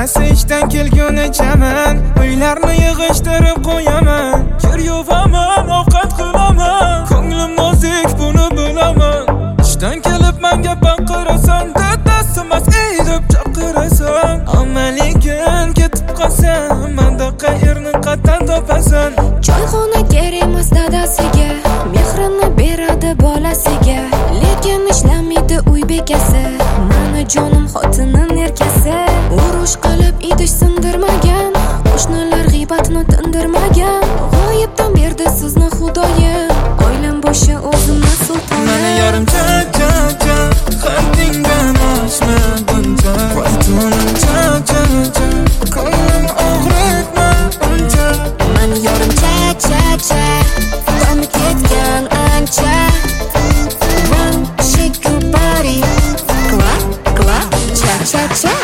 Ertasi ishdan kelgunichaman uylarni yig'ishtirib qo'yaman. Kir yuvaman, ovqat qilaman. Ko'nglim nozik, buni bilaman. Ishdan kelib menga baqirasan, dadasimas ey deb chaqirasan. Amaligan ketib qolsam, menda qayerni qatdan topasan. Choyxona kerak emas dadasiga, mehrini beradi bolasiga. Lekin ishlamaydi uy bekasi, mani jonim xotinim erkasi. Urush qilib idish sindirmagan, qo'shnilar g'iybatni tindirmagan. G'oyibdan berdi sizni xudoyim, oilam boshi o'zimni sultonim. Mani yarim cha xatingdan oshma buncha. Vaytonim cha ko'nglim og'ritma buncha. Mani yarim cha dami ketgan ancha. One shake your body, clap cha.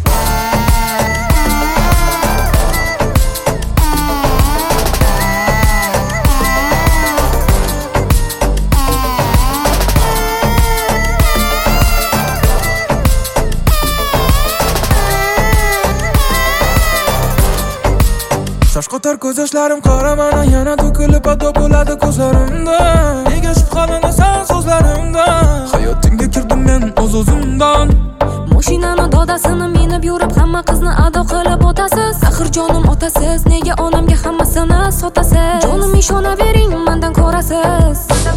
Shoshqotar ko'z yoshlarim qora, mana yana to'kilib ado bo'ladi ko'zlarimda. Nega shubhalanasan so'zlarimda? Hayotingga kirdim men o'z-o'zimdan. Mashinani dodasini minib yurib hamma qizni ado qilib o'tasiz. Axir jonim otasiz, nega onamga hammasini sotasiz? Jonim ishonavering, mendan ko'rasiz.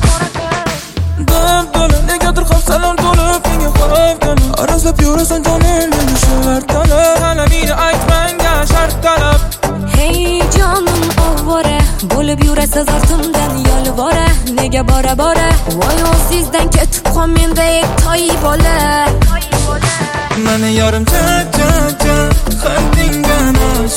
Dard to'la, negadir xavfsalam to'lib menga qarab arazlab yurasan jonim, meni shular talab. Talabini aytmanga shart talab. Hey jonim ovvora, bo'lib yurasiz ortimdan yolvora. Nega bora voy o'zingizdan ketib qol mendek toy bola. Mani yarim cha xatingdan